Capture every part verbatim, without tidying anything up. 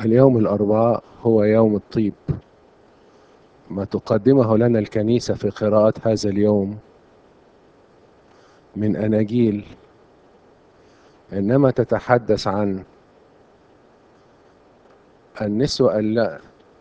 اليوم الأربعاء هو يوم الطيب. ما تقدمه لنا الكنيسة في قراءة هذا اليوم من أناجيل إنما تتحدث عن النسوة اللائي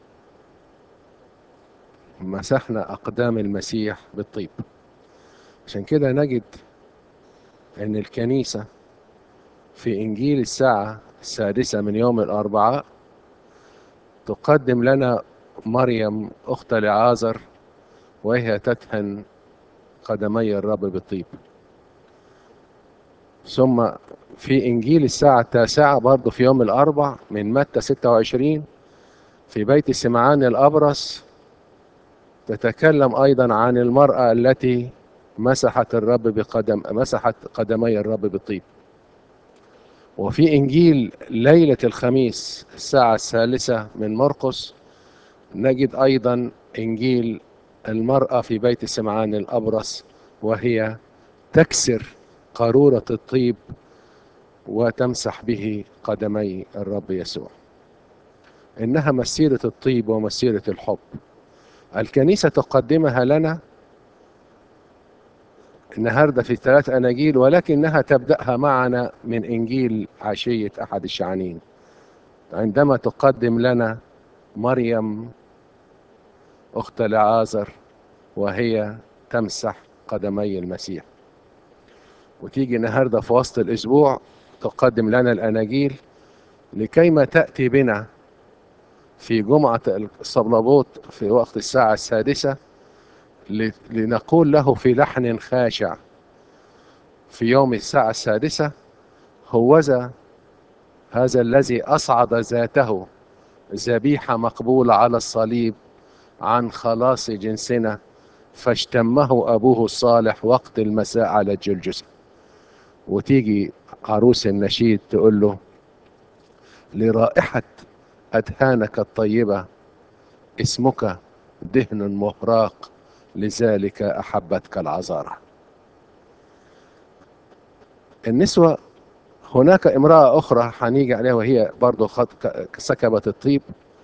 مسحنا أقدام المسيح بالطيب. عشان كده نجد أن الكنيسة في إنجيل الساعة السادسة من يوم الأربعاء تقدم لنا مريم أخت لعازر وهي تدهن قدمي الرب بالطيب. ثم في إنجيل الساعة التاسعة برضه في يوم الأربع من متى ستة وعشرين في بيت سمعان الأبرص تتكلم أيضا عن المرأة التي مسحت الرب بقدم مسحت قدمي الرب بالطيب. وفي إنجيل ليلة الخميس الساعة الثالثة من مرقس نجد أيضا إنجيل المرأة في بيت سمعان الأبرص وهي تكسر قارورة الطيب وتمسح به قدمي الرب يسوع. إنها مسيرة الطيب ومسيرة الحب. الكنيسة تقدمها لنا النهاردة في ثلاث أناجيل، ولكنها تبدأها معنا من إنجيل عشية أحد الشعانين عندما تقدم لنا مريم أخت لعازر وهي تمسح قدمي المسيح. وتيجي النهاردة في وسط الأسبوع تقدم لنا الأناجيل لكيما تأتي بنا في جمعة الصبلبوت في وقت الساعة السادسة لنقول له في لحن خاشع في يوم الساعة السادسة: هوذا هذا الذي أصعد ذاته ذبيحة مقبولة على الصليب عن خلاص جنسنا، فاشتمه أبوه الصالح وقت المساء على الجلجسة. وتيجي عروس النشيد تقول له: لرائحة أدهانك الطيبة اسمك دهن محراق، لذلك أحبتك العذارى. النسوة هناك امرأة أخرى هنيجي عليها وهي برضو سكبت الطيب،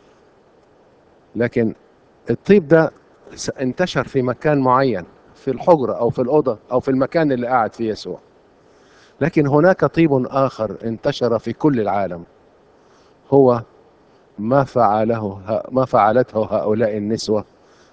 لكن الطيب ده انتشر في مكان معين في الحجرة أو في الأوضة أو في المكان اللي قاعد فيه يسوع. لكن هناك طيب آخر انتشر في كل العالم، هو ما فعله ما فعلته هؤلاء النسوة.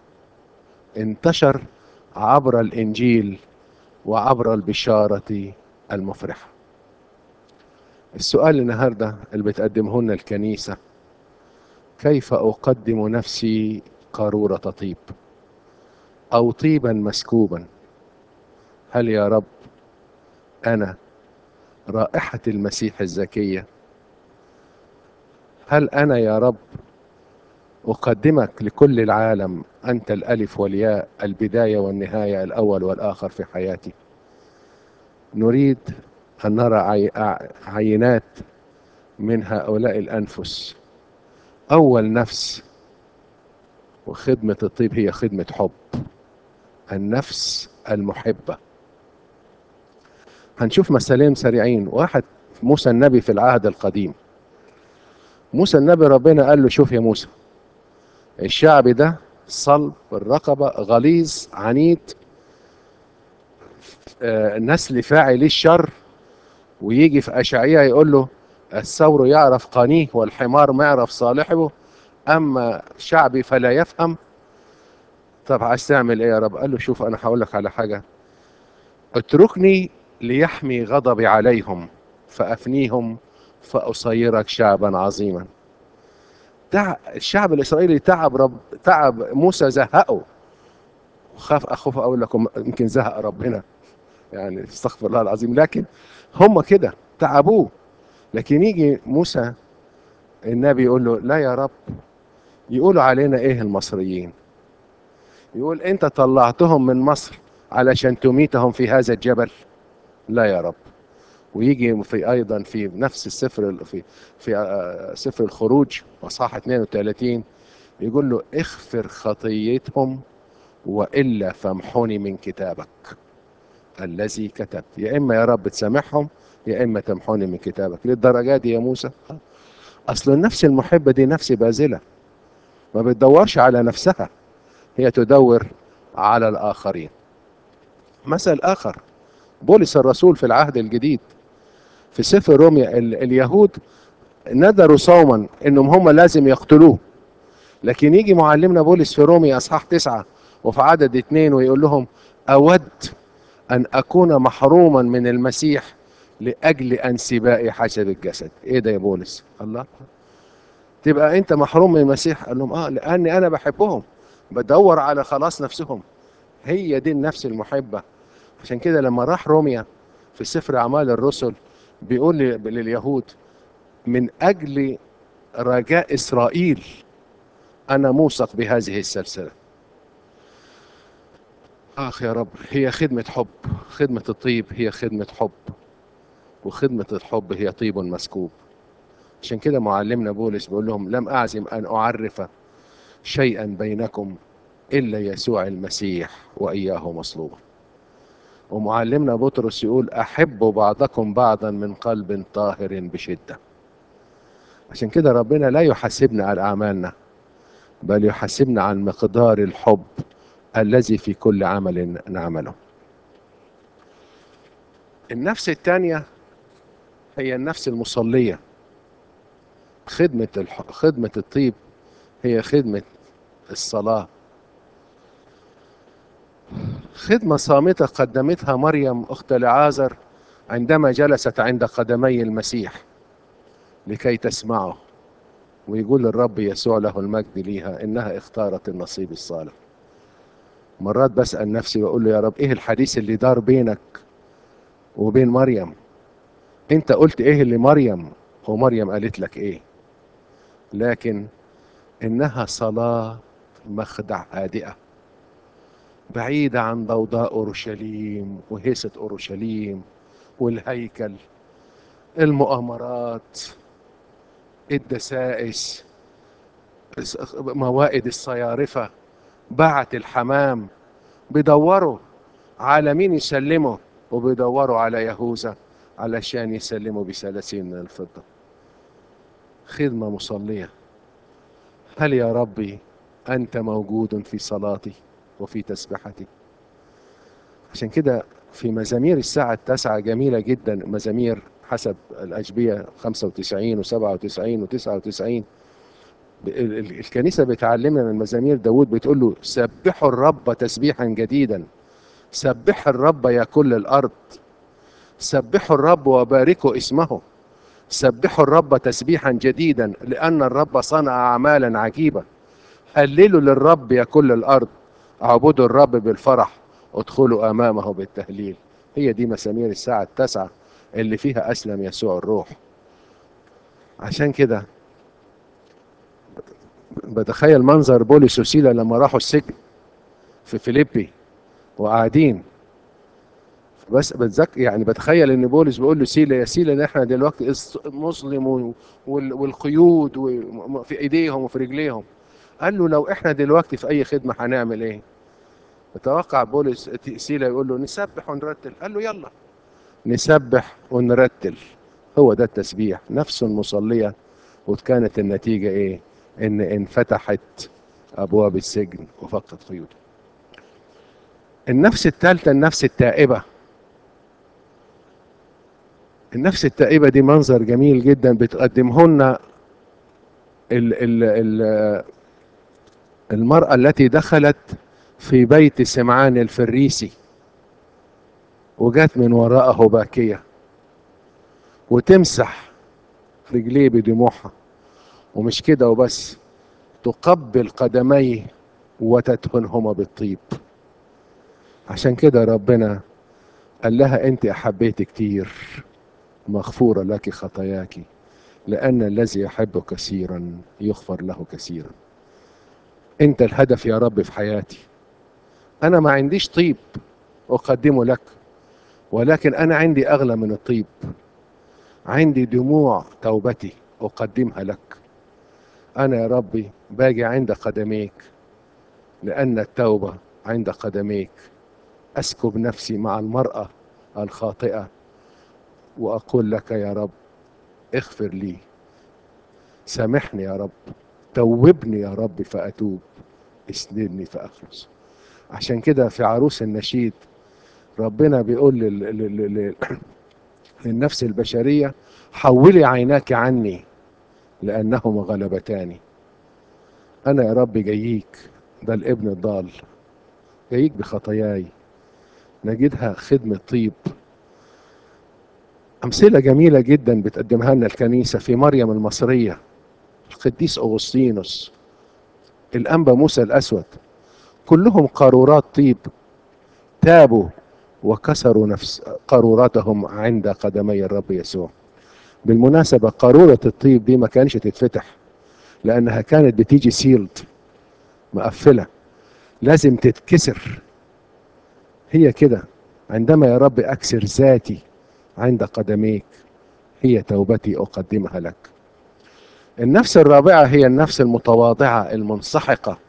انتشر عبر الإنجيل وعبر البشارة المفرحة. السؤال النهاردة اللي بتقدمه لنا الكنيسة: كيف أقدم نفسي قارورة طيب أو طيبا مسكوبا؟ هل يا رب أنا رائحة المسيح الزكية؟ هل أنا يا رب أقدمك لكل العالم أنت الألف والياء، البداية والنهاية، الأول والآخر في حياتي؟ نريد أن نرى عينات من هؤلاء الأنفس. أول نفس وخدمة الطيب هي خدمة حب، النفس المحبة. هنشوف مثالين سريعين. واحد موسى النبي في العهد القديم. موسى النبي ربنا قال له: شوف يا موسى، الشعب ده صلب الرقبة، غليظ عنيد، آه نسل فاعل الشر. ويجي في أشعياء يقول له: الثور يعرف قانيه والحمار ما يعرف صالحه، أما شعبي فلا يفهم. طب عايز تعمل ايه يا رب؟ قال له: شوف انا هقول لك على حاجة، اتركني ليحمي غضبي عليهم فأفنيهم فأصيرك شعبا عظيما. تع... الشعب الإسرائيلي تعب رب تعب موسى، زهقه. خاف أخوف أقول لكم يمكن زهق ربنا، يعني استغفر الله العظيم، لكن هم كده تعبوه. لكن يجي موسى النبي يقول له: لا يا رب، يقولوا علينا ايه المصريين؟ يقول: انت طلعتهم من مصر علشان تميتهم في هذا الجبل؟ لا يا رب. ويجي في ايضا في نفس السفر في في سفر الخروج اصحاح اثنين وثلاثين يقول له: اغفر خطيتهم والا فامحوني من كتابك الذي كتبت. يا اما يا رب تسامحهم يا اما تمحوني من كتابك. للدرجه دي يا موسى؟ اصل النفس المحبة دي نفس باذلة، ما بتدورش على نفسها، هي تدور على الآخرين. مثل آخر، بولس الرسول في العهد الجديد في سفر روميا، ال اليهود ندروا صوما انهم هم لازم يقتلوه، لكن يجي معلمنا بولس في روميا اصحاح تسعة وفي عدد اتنين ويقول لهم اود ان اكون محروما من المسيح لاجل انسباء حسب الجسد. ايه ده يا بولس؟ الله، تبقى انت محروم من المسيح؟ قال لهم اه لاني انا بحبهم، بدور على خلاص نفسهم. هي دي النفس المحبة. عشان كده لما راح روميا في سفر اعمال الرسل بيقول لليهود من اجل رجاء اسرائيل انا موثق بهذه السلسلة. اخ يا رب، هي خدمة حب، خدمة الطيب هي خدمة حب، وخدمة الحب هي طيب مسكوب. عشان كده معلمنا بولس بيقول لهم لم اعزم ان اعرف شيئا بينكم الا يسوع المسيح واياه مصلوبا. ومعلمنا بطرس يقول احبوا بعضكم بعضا من قلب طاهر بشدة. عشان كده ربنا لا يحاسبنا على اعمالنا، بل يحاسبنا عن مقدار الحب الذي في كل عمل نعمله. النفس الثانية هي النفس المصلية. خدمة الح... خدمة الطيب هي خدمة الصلاة. خدمة صامتة قدمتها مريم أخت لعازر عندما جلست عند قدمي المسيح لكي تسمعه، ويقول الرب يسوع له المجد ليها إنها اختارت النصيب الصالح. مرات بسأل نفسي وأقول له يا رب إيه الحديث اللي دار بينك وبين مريم؟ أنت قلت إيه اللي مريم ومريم قالت لك إيه؟ لكن إنها صلاة مخدع هادئة بعيدة عن ضوضاء أورشليم وهيصة أورشليم والهيكل، المؤامرات، الدسائس، موائد الصيارفة، باعة الحمام. بيدوروا على مين يسلموا، وبيدوروا على يهوذا علشان يسلموا بثلاثين من الفضة. خدمة مصلية. هل يا ربي أنت موجود في صلاتي وفي تسبحتي؟ عشان كده في مزامير الساعة التاسعة جميلة جدا، مزامير حسب الأشبية خمسة وتسعين وسبعة وتسعين وتسعة وتسعين. الكنيسة بتعلمنا من مزامير داود، بتقول له سبحوا الرب تسبيحا جديدا، سبحوا الرب يا كل الأرض، سبحوا الرب وباركوا اسمه، سبحوا الرب تسبيحا جديدا لأن الرب صنع أعمالا عجيبة. هللوا للرب يا كل الأرض، اعبدوا الرب بالفرح، ادخلوا أمامه بالتهليل. هي دي مسامير الساعة التاسعة اللي فيها أسلم يسوع الروح. عشان كده بتخيل منظر بولس وسيلة لما راحوا السجن في فيليبي وقاعدين، بس بتذكر يعني بتخيل ان بولس بيقول له سيلة يا سيلة ان احنا دلوقتي مسلم والقيود في ايديهم وفي رجليهم. قال له لو احنا دلوقتي في اي خدمة هنعمل ايه؟ اتوقع بولس سيلة يقول له نسبح ونرتل. قال له يلا نسبح ونرتل. هو ده التسبيح، نفس مصلية. وكانت النتيجة ايه؟ ان انفتحت ابواب السجن وفقت قيوده. النفس الثالثة النفس التائبة. النفس التائبة دي منظر جميل جدا بتقدمه لنا ال ال ال المرأة التي دخلت في بيت سمعان الفريسي وجات من وراءه باكية وتمسح رجليه بدموعها، ومش كده وبس، تقبل قدميه وتدهنهما بالطيب. عشان كده ربنا قال لها انت احبيت كتير، مغفورة لك خطاياك، لأن الذي يحب كثيرا يغفر له كثيرا. انت الهدف يا رب في حياتي. انا ما عنديش طيب اقدمه لك، ولكن انا عندي اغلى من الطيب، عندي دموع توبتي اقدمها لك. انا يا ربي باجي عند قدميك، لان التوبة عند قدميك اسكب نفسي مع المرأة الخاطئة واقول لك يا رب اغفر لي، سامحني يا رب، توبني يا رب فأتوب، اسندني فأخلص. عشان كده في عروس النشيد ربنا بيقول لل... لل... لل... للنفس البشرية: حولي عيناك عني لأنهما غلبتاني. أنا يا رب جاييك، ده الابن الضال، جاييك بخطاياي نجدها خدمة طيب. أمثلة جميلة جدا بتقدمها لنا الكنيسة في مريم المصرية، القديس أغسطينوس، الأنبا موسى الأسود، كلهم قارورات طيب تابوا وكسروا نفس قاروراتهم عند قدمي الرب يسوع. بالمناسبة قارورة الطيب دي ما كانش تتفتح، لأنها كانت بتيجي سيلد، مقفلة، لازم تتكسر. هي كده، عندما يا رب أكسر ذاتي عند قدميك هي توبتي أقدمها لك. النفس الرابعة هي النفس المتواضعة المنسحقة.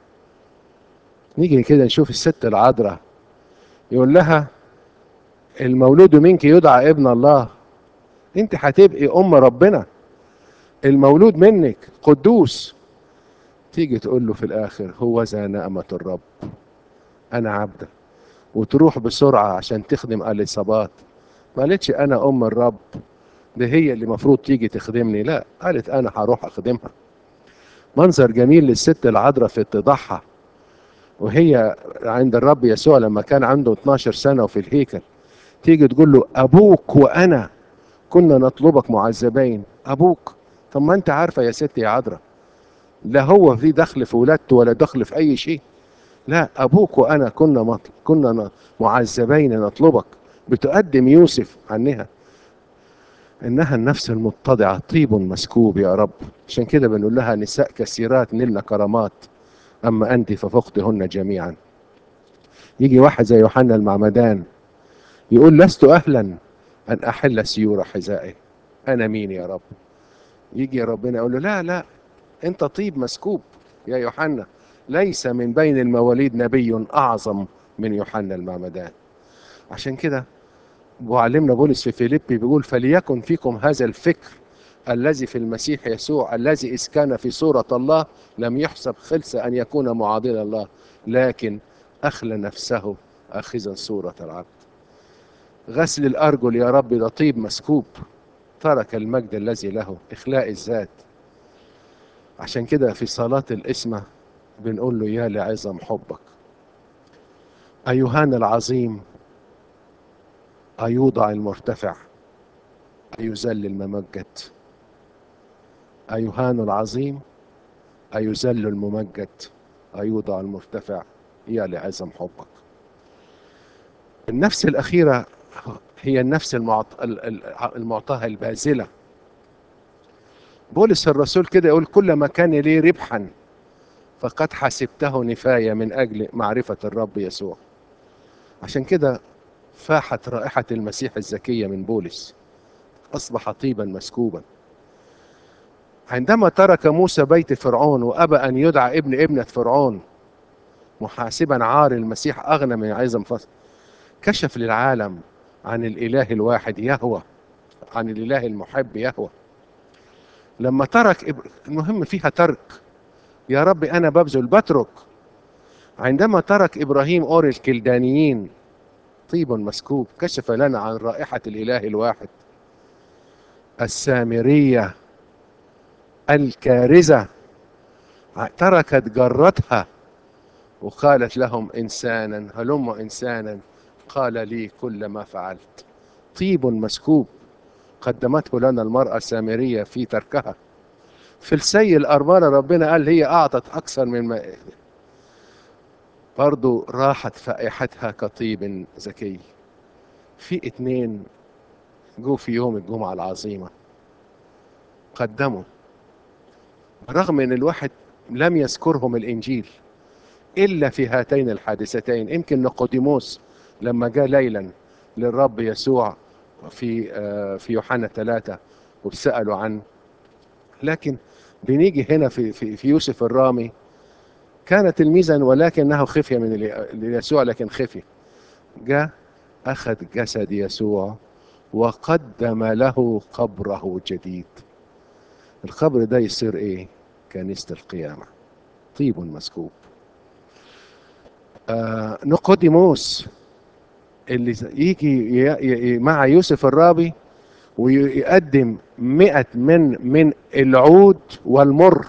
نيجي كده نشوف الست العذراء، يقول لها: المولود منك يدعى ابن الله، انت هتبقي ام ربنا، المولود منك قدوس. تيجي تقول له في الاخر: هو ذا نعمة الرب، انا عبده. وتروح بسرعة عشان تخدم اليصابات. ما قالتش انا ام الرب، ده هي اللي مفروض تيجي تخدمني، لا، قالت انا هروح اخدمها. منظر جميل للست العذراء في اتضاعها وهي عند الرب يسوع لما كان عنده اتناشر سنة وفي الهيكل. تيجي تقول له: ابوك وانا كنا نطلبك معذبين. ابوك؟ طب ما انت عارفة يا ستي يا عذراء، لا هو في دخل في ولادته ولا دخل في اي شيء. لا، ابوك وانا كنا مطلب كنا معذبين نطلبك. بتقدم يوسف عنها. انها النفس المتضعة طيب مسكوب يا رب. عشان كده بنقول لها: نساء كثيرات نلنا كرامات، اما انت ففقتهن جميعا. يجي واحد زي يوحنا المعمدان يقول: لست اهلا ان احل سيور حذائه. انا مين يا رب؟ يجي ربنا يقول له: لا لا، انت طيب مسكوب يا يوحنا، ليس من بين المواليد نبي اعظم من يوحنا المعمدان. عشان كده معلمنا بولس في فيليبي بيقول: فليكن فيكم هذا الفكر الذي في المسيح يسوع، الذي إذ كان في صورة الله لم يحسب خلسة أن يكون معادلا الله، لكن أخلى نفسه أخذا صورة العبد. غسل الأرجل يا رب ده طيب مسكوب، ترك المجد الذي له، إخلاء الذات. عشان كده في صلاة الإسمة بنقول له: يا لعظم حبك أيهان العظيم، أيوضع المرتفع، أيذل الممجد. أيهان العظيم، أيذل الممجد، أيوضع المرتفع، يا لعظم حبك. النفس الأخيرة هي النفس المعط... المعطاة البازلة. بولس الرسول كده يقول: كل ما كان لي ربحا فقد حسبته نفاية من أجل معرفة الرب يسوع. عشان كده فاحت رائحة المسيح الزكية من بولس، أصبح طيبا مسكوبا. عندما ترك موسى بيت فرعون وأبى أن يدعى ابن ابنة فرعون محاسبا عار المسيح أغنى من عظم فصل، كشف للعالم عن الإله الواحد يهوه، عن الإله المحب يهوه. لما ترك إب... المهم فيها ترك، يا رب أنا ببذل بترك. عندما ترك إبراهيم أور الكلدانيين طيب مسكوب، كشف لنا عن رائحة الإله الواحد. السامرية الكارزة تركت جرتها وقالت لهم: إنسانا هلم إنسانا قال لي كل ما فعلت. طيب مسكوب قدمته لنا المرأة السامرية في تركها. في السي الأرملة ربنا قال هي أعطت أكثر من ما، برضو راحت فائحتها كطيب زكي. في اتنين جو في يوم الجمعة العظيمة قدموا، رغم ان الواحد لم يذكرهم الانجيل الا في هاتين الحادثتين. يمكن نيقوديموس لما جاء ليلا للرب يسوع في في يوحنا ثلاثة وسألوا عنه. لكن بنيجي هنا في في في يوسف الرامي، كان تلميذا ولكنه خفي من يسوع، لكن خفي. جاء أخذ جسد يسوع وقدم له قبره جديد. القبر ده يصير ايه؟ كنيسة القيامة، طيب مسكوب. آه نيقوديموس اللي يجي ي- ي- مع يوسف الرابي ويقدم مئة من من العود والمر.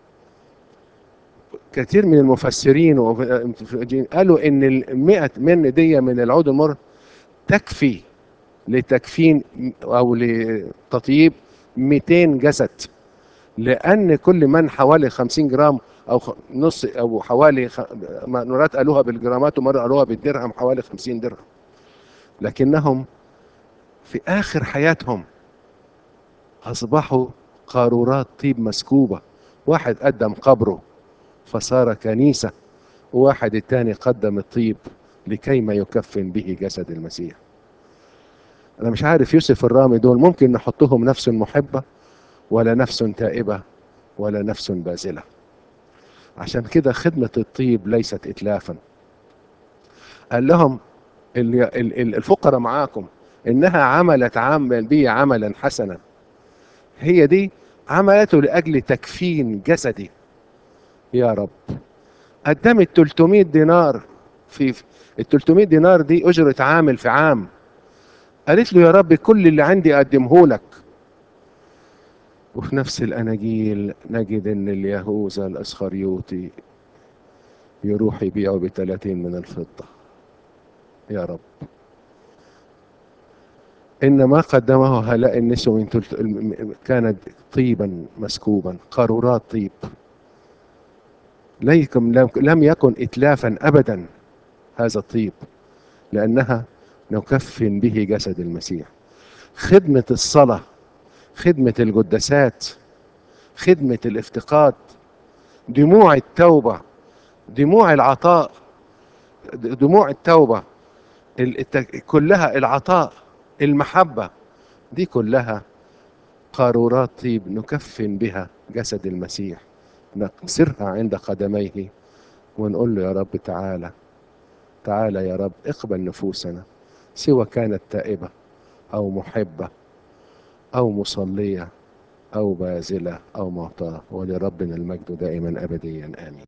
كثير من المفسرين ومفسرين قالوا ان المئة من دي من العود والمر تكفي لتكفين او لتطيب مئتين جسد، لان كل من حوالي خمسين جرام او خ- نص او حوالي خ... مرات قالوها بالجرامات ومره قالوها بالدرهم، حوالي خمسين درهم. لكنهم في اخر حياتهم اصبحوا قارورات طيب مسكوبه. واحد قدم قبره فصار كنيسه، وواحد التاني قدم الطيب لكي ما يكفن به جسد المسيح. انا مش عارف يوسف الرامي دول ممكن نحطهم نفس محبه ولا نفس تائبه ولا نفس باذله. عشان كده خدمه الطيب ليست اتلافا. قال لهم ال- ال- ال- الفقراء معاكم انها عملت عمل بي عملا حسنا، هي دي عملته لاجل تكفين جسدي يا رب. قدمت ثلاثمائة دينار، في ال ثلاثمائة دينار دي اجرة عامل في عام. قالت له يا رب كل اللي عندي اقدمه لك. وفي نفس الاناجيل نجد ان اليهوذا الاسخريوطي يروح يبيعه بثلاثين من الفضة. يا رب إن ما قدمه هؤلاء النسوة من تلت... كانت طيبا مسكوبا، قارورات طيب. ليكم لم يكن إتلافا أبدا هذا الطيب، لأنها نكفن به جسد المسيح. خدمة الصلاة، خدمة القداسات، خدمة الافتقاد، دموع التوبة، دموع العطاء، دموع التوبة، الت- كلها العطاء، المحبة، دي كلها قارورات طيب نكفن بها جسد المسيح، نكسرها عند قدميه ونقول له يا رب تعالى، تعالى يا رب اقبل نفوسنا، سواء كانت تائبة أو محبة أو مصلية أو باذلة أو معطاة. ولربنا المجد دائما أبديا آمين.